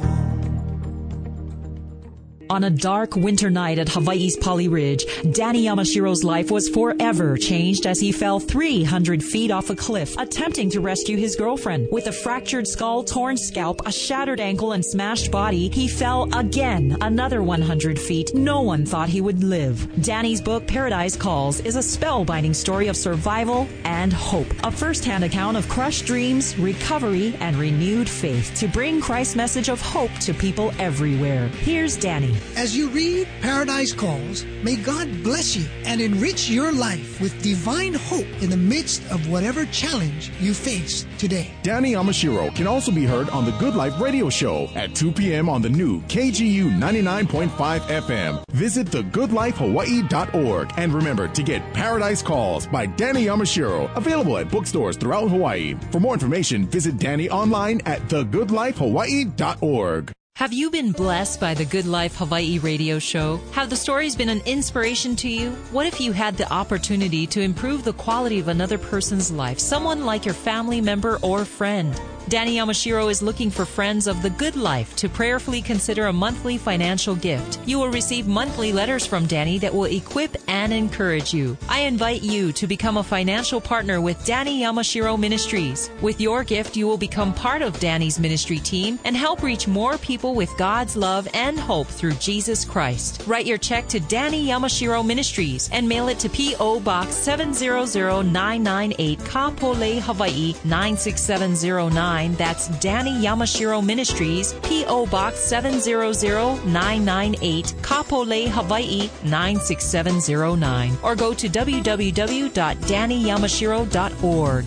On a dark winter night at Hawaii's Pali Ridge, Danny Yamashiro's life was forever changed as he fell three hundred feet off a cliff, attempting to rescue his girlfriend. With a fractured skull, torn scalp, a shattered ankle, and smashed body, he fell again another one hundred feet. No one thought he would live. Danny's book, Paradise Calls, is a spellbinding story of survival and hope. A first-hand account of crushed dreams, recovery, and renewed faith to bring Christ's message of hope to people everywhere. Here's Danny. As you read Paradise Calls, may God bless you and enrich your life with divine hope in the midst of whatever challenge you face today. Danny Yamashiro can also be heard on the Good Life Radio Show at two p.m. on the new K G U ninety-nine point five F M. Visit the good life hawaii dot org and remember to get Paradise Calls by Danny Yamashiro, available at bookstores throughout Hawaii. For more information, visit Danny online at the good life hawaii dot org. Have you been blessed by the Good Life Hawaii radio show? Have the stories been an inspiration to you? What if you had the opportunity to improve the quality of another person's life, someone like your family member or friend? Danny Yamashiro is looking for friends of the good life to prayerfully consider a monthly financial gift. You will receive monthly letters from Danny that will equip and encourage you. I invite you to become a financial partner with Danny Yamashiro Ministries. With your gift, you will become part of Danny's ministry team and help reach more people with God's love and hope through Jesus Christ. Write your check to Danny Yamashiro Ministries and mail it to P O. Box seven zero zero nine nine eight, Kapolei, Hawaii nine six seven zero nine. That's Danny Yamashiro Ministries, P O. Box seven zero zero nine nine eight, Kapolei, Hawaii nine six seven zero nine. Or go to w w w dot danny yamashiro dot org.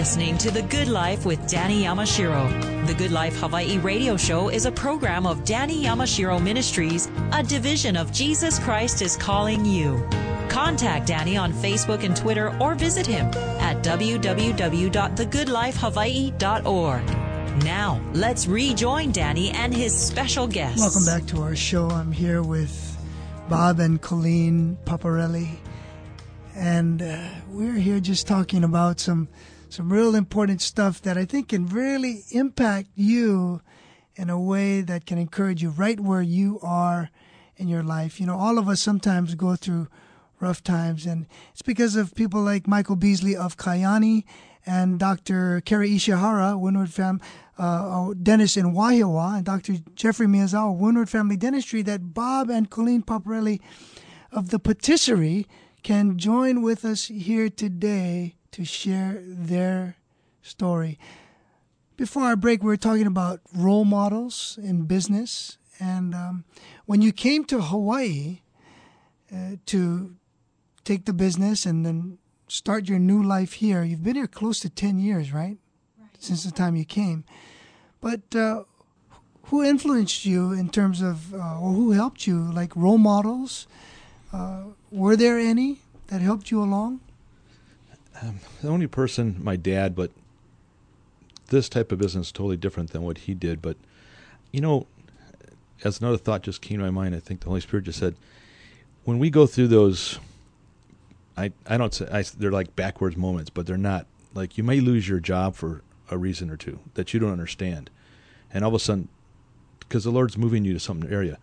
listening to The Good Life with Danny Yamashiro. The Good Life Hawaii radio show is a program of Danny Yamashiro Ministries, a division of Jesus Christ is Calling You. Contact Danny on Facebook and Twitter or visit him at w w w dot the good life hawaii dot org. Now, let's rejoin Danny and his special guests. Welcome back to our show. I'm here with Bob and Colleen Paparelli. And uh, we're here just talking about some some real important stuff that I think can really impact you in a way that can encourage you right where you are in your life. You know, all of us sometimes go through rough times, and it's because of people like Michael Beasley of Kayani and Doctor Kerry Ishihara, Windward Fam, uh, dentist in Waihawa, and Doctor Jeffrey Miyazawa, Windward Family Dentistry, that Bob and Colleen Paparelli of the Patisserie can join with us here today to share their story. Before our break, we were talking about role models in business. And um, when you came to Hawaii uh, to take the business and then start your new life here, you've been here close to ten years, right? Right. Since the time you came. But uh, who influenced you in terms of, uh, or who helped you, like role models? Uh, were there any that helped you along? Um, the only person, my dad, but this type of business is totally different than what he did. But, you know, as another thought just came to my mind, I think the Holy Spirit just said, when we go through those, I, I don't say, I, they're like backwards moments, but they're not. Like, you may lose your job for a reason or two that you don't understand. And all of a sudden, because the Lord's moving you to some area,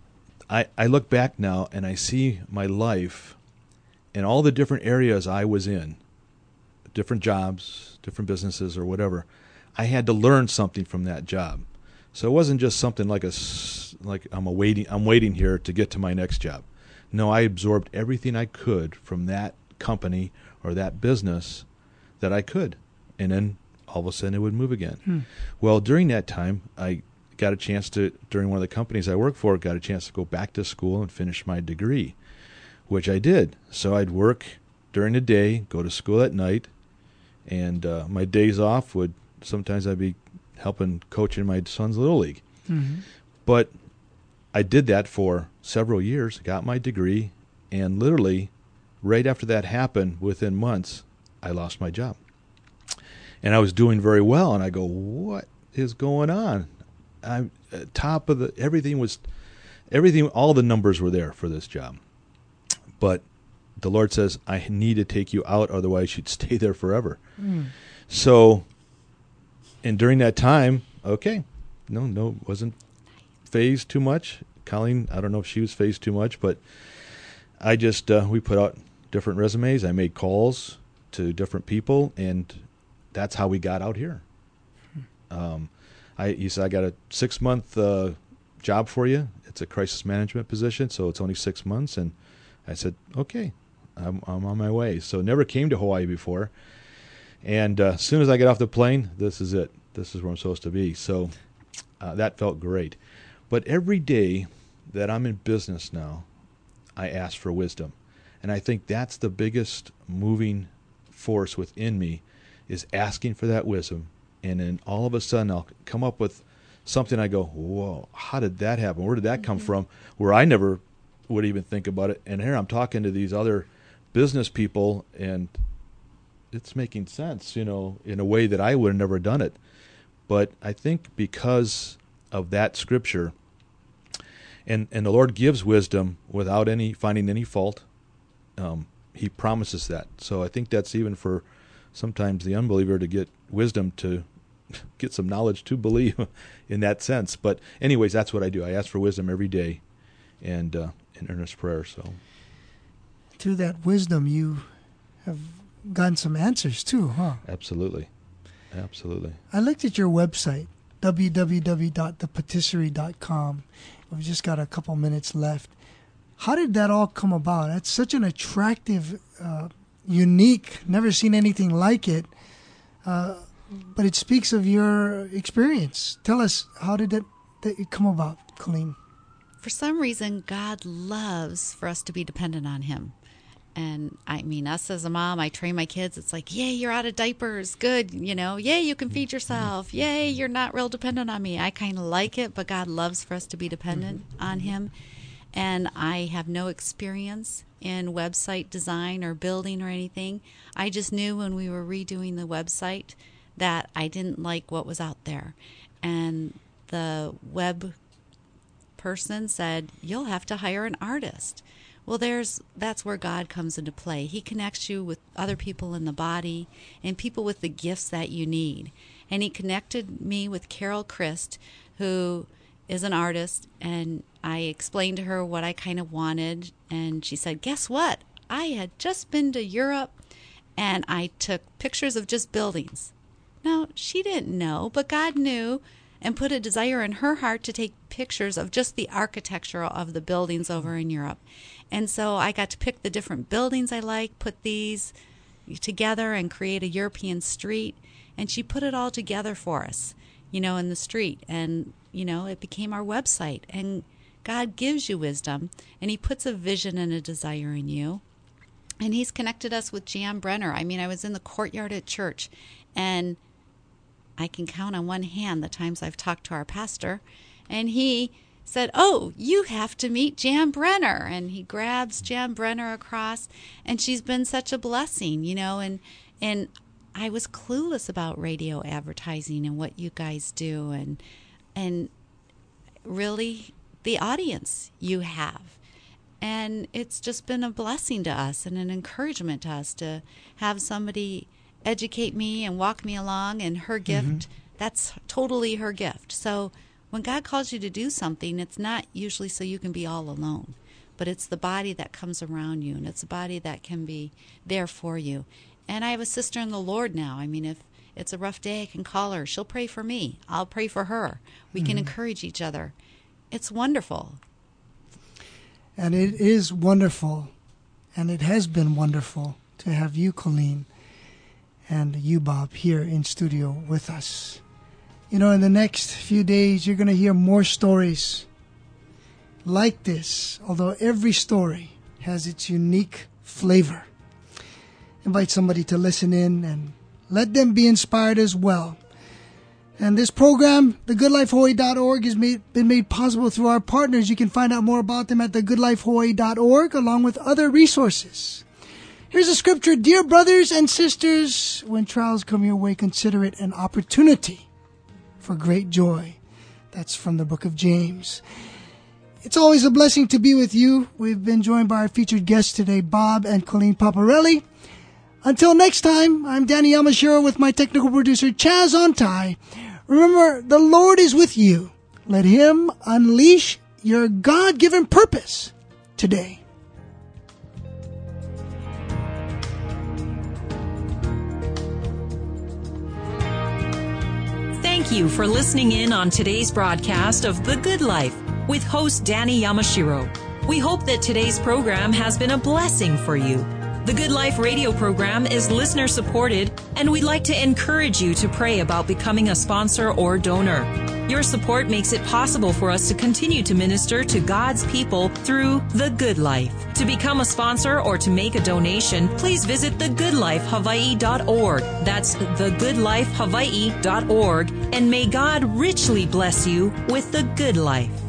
I, I look back now and I see my life and all the different areas I was in, different jobs, different businesses or whatever. I had to learn something from that job. So it wasn't just something like a, like I'm a waiting, I'm waiting here to get to my next job. No, I absorbed everything I could from that company or that business that I could. And then all of a sudden it would move again. Hmm. Well, during that time, I got a chance to, during one of the companies I worked for, got a chance to go back to school and finish my degree, which I did. So I'd work during the day, go to school at night, and uh, my days off would, sometimes I'd be helping coaching my son's Little League. Mm-hmm. But I did that for several years, got my degree, and literally right after that happened, within months, I lost my job. And I was doing very well, and I go, what is going on? I'm at top of the, everything was, everything, all the numbers were there for this job. But the Lord says, I need to take you out, otherwise you'd stay there forever. Mm. So, and during that time, okay, no, no, wasn't phased too much. Colleen, I don't know if she was phased too much, but I just, uh, we put out different resumes. I made calls to different people, and that's how we got out here. Hmm. Um, I, he said, I got a six-month uh, job for you. It's a crisis management position, so it's only six months. And I said, okay, I'm, I'm on my way. So never came to Hawaii before. And uh, as soon as I get off the plane, this is it. This is where I'm supposed to be. So uh, that felt great. But every day that I'm in business now, I ask for wisdom. And I think that's the biggest moving force within me, is asking for that wisdom. And then all of a sudden I'll come up with something. I go, whoa, how did that happen? Where did that come mm-hmm. from? Where I never would even think about it. And here I'm talking to these other business people, and it's making sense, you know, in a way that I would have never done it. But I think because of that scripture, and, and the Lord gives wisdom without any finding any fault, um, he promises that. So I think that's even for sometimes the unbeliever to get wisdom, to get some knowledge to believe in that sense. But anyways, that's what I do. I ask for wisdom every day, and uh, in earnest prayer. So to that wisdom, you have gotten some answers too, huh? Absolutely. Absolutely. I looked at your website, w w w dot the patisserie dot com. We've just got a couple minutes left. How did that all come about? That's such an attractive, uh, unique, never seen anything like it. Uh, but it speaks of your experience. Tell us, how did it, that it come about, Colleen? For some reason, God loves for us to be dependent on him. And I mean, us as a mom, I train my kids. It's like, yay, you're out of diapers. Good. You know, yay, you can feed yourself. Yay, you're not real dependent on me. I kind of like it, but God loves for us to be dependent mm-hmm. on him. And I have no experience in website design or building or anything. I just knew when we were redoing the website that I didn't like what was out there. And the web person said, you'll have to hire an artist. Well, there's that's where God comes into play. He connects you with other people in the body and people with the gifts that you need. And he connected me with Carol Christ, who is an artist, and I explained to her what I kind of wanted, and she said, guess what? I had just been to Europe, and I took pictures of just buildings. Now, she didn't know, but God knew and put a desire in her heart to take pictures of just the architecture of the buildings over in Europe. And so I got to pick the different buildings I like, put these together and create a European street. And she put it all together for us, you know, in the street. And, you know, it became our website. And God gives you wisdom, and he puts a vision and a desire in you. And he's connected us with Jan Brenner. I mean, I was in the courtyard at church, and I can count on one hand the times I've talked to our pastor, and he said, oh, you have to meet Jan Brenner. And he grabs Jan Brenner across, and she's been such a blessing, you know, and and I was clueless about radio advertising and what you guys do, and and really the audience you have. And it's just been a blessing to us and an encouragement to us to have somebody educate me and walk me along, and her gift, mm-hmm. that's totally her gift. So when God calls you to do something, it's not usually so you can be all alone, but it's the body that comes around you, and it's the body that can be there for you. And I have a sister in the Lord now. I mean, if it's a rough day, I can call her. She'll pray for me. I'll pray for her. We mm-hmm. can encourage each other. It's wonderful. And it is wonderful, and it has been wonderful to have you, Colleen, and you, Bob, here in studio with us. You know, in the next few days, you're going to hear more stories like this, although every story has its unique flavor. Invite somebody to listen in and let them be inspired as well. And this program, the good life hawaii dot org, has made, been made possible through our partners. You can find out more about them at the good life hawaii dot org, along with other resources. Here's a scripture: dear brothers and sisters, when trials come your way, consider it an opportunity for great joy. That's from the book of James. It's always a blessing to be with you. We've been joined by our featured guests today, Bob and Colleen Paparelli. Until next time, I'm Danny Yamashiro with my technical producer, Chaz Ontai. Remember, the Lord is with you. Let him unleash your God-given purpose today. Thank you for listening in on today's broadcast of The Good Life with host Danny Yamashiro. We hope that today's program has been a blessing for you. The Good Life radio program is listener supported, and we'd like to encourage you to pray about becoming a sponsor or donor. Your support makes it possible for us to continue to minister to God's people through The Good Life. To become a sponsor or to make a donation, please visit the good life hawaii dot org. That's the good life hawaii dot org, and may God richly bless you with the good life.